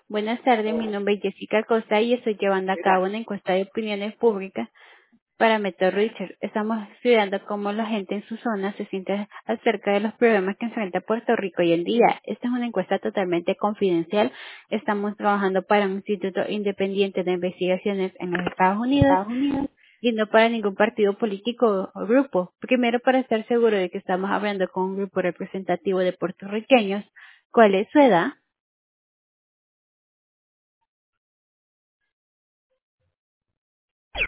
Buenas tardes, mi nombre es Jessica Costa y estoy llevando a cabo una encuesta de opiniones públicas para Meto Research. Estamos estudiando cómo la gente en su zona se siente acerca de los problemas que enfrenta Puerto Rico hoy en día. Esta es una encuesta totalmente confidencial. Estamos trabajando para un instituto independiente de investigaciones en los Estados Unidos y no para ningún partido político o grupo. Primero, para estar seguro de que estamos hablando con un grupo representativo de puertorriqueños, ¿cuál es su edad?